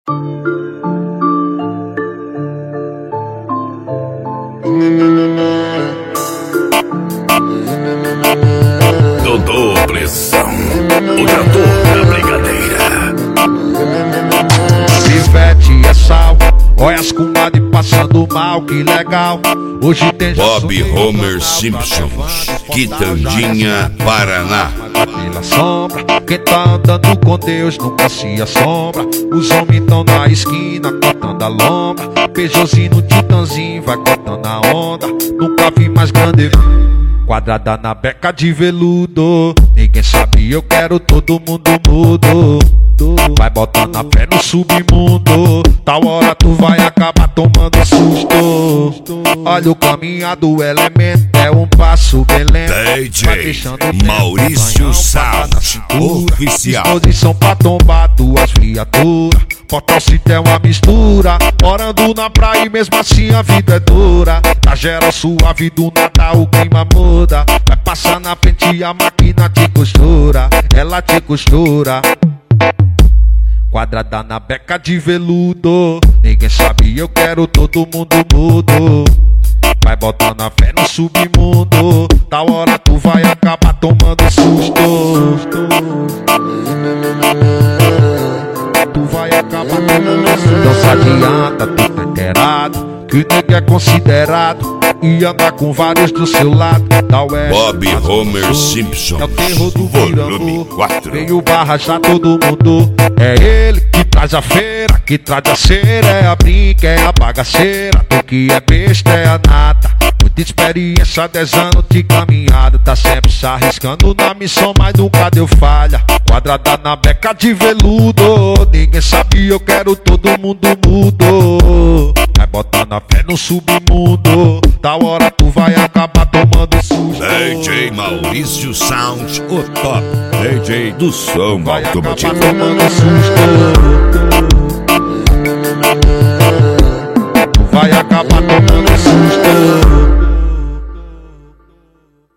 Doutor Pressão, o trator da brincadeira. Pivete é sal, olha as comadres passando mal, que legal. Hoje tem Bob Homer Simpsons, Quitandinha, Paraná. Pela sombra, quem tá andando com Deus nunca se assombra. Os homens tão na esquina cortando a lombra. Peugeotzinho no Titanzinho vai cortando a onda. Nunca vi mais grande, quadrada na beca de veludo. Ninguém sabe, eu quero todo mundo mudo. Vai botando a fé no submundo. Tal hora tu vai acabar tomando susto. Olha o caminhar do elemento, é um passo bem lento. DJ Maurício Sound, oficial. Disposição pra tombar duas viaturas. Portal City é uma mistura. Morando na praia e mesmo assim a vida é dura. Tá geral suave, do nada o clima muda. Vai passar na frente e a máquina te costura. Ela te costura. Quadrada na beca de veludo. Ninguém sabe, eu quero todo mundo mudo. Vai botando a fé no submundo. Da hora tu vai acabar tomando susto. Tu vai acabar tomando susto. Não se adianta, tu tá inteirado que o nego é considerado e anda com vários do seu lado. Da Oeste, Bob Homer Simpsons, é o terror do volume 4. Veio barra já todo mundo. É ele que traz a feira, que traz a cera. É a brinca, é a bagaceira. Tu que é besta, é a nata. Muita experiência, 10 anos de caminhada. Tá sempre se arriscando na missão, mas nunca deu falha. Quadrada na beca de veludo. Ninguém sabe, eu quero todo mundo mudo. Vai botando a fé no submundo. Da hora tu vai acabar tomando susto. DJ Maurício Sound, o top DJ do som vai automotivo. acabar tomando susto. Tu vai acabar tomando